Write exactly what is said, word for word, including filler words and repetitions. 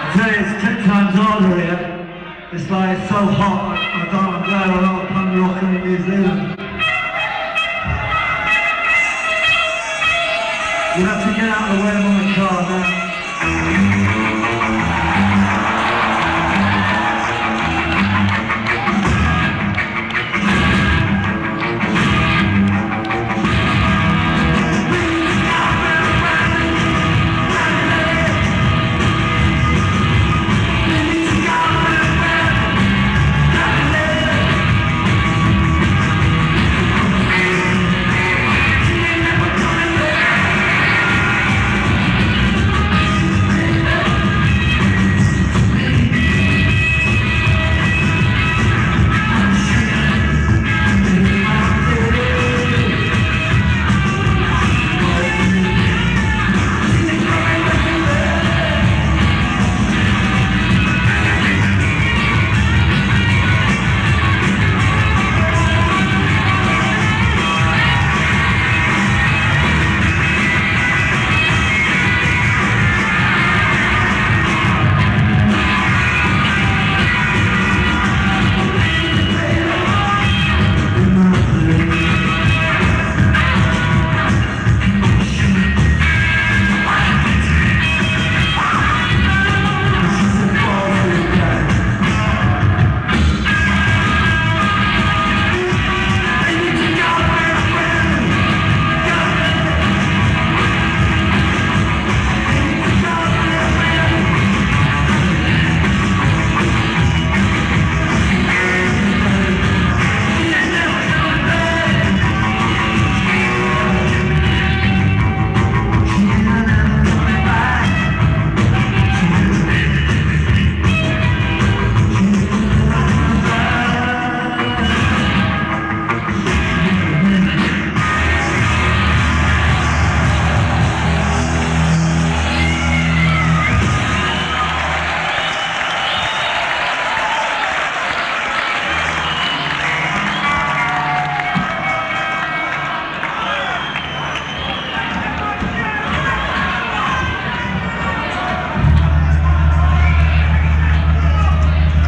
tell you, it's ten times harder here. It's like it's so hot. I don't, I'm glad I'm not punk rocking in New Zealand. You have to get out of the way of my car now.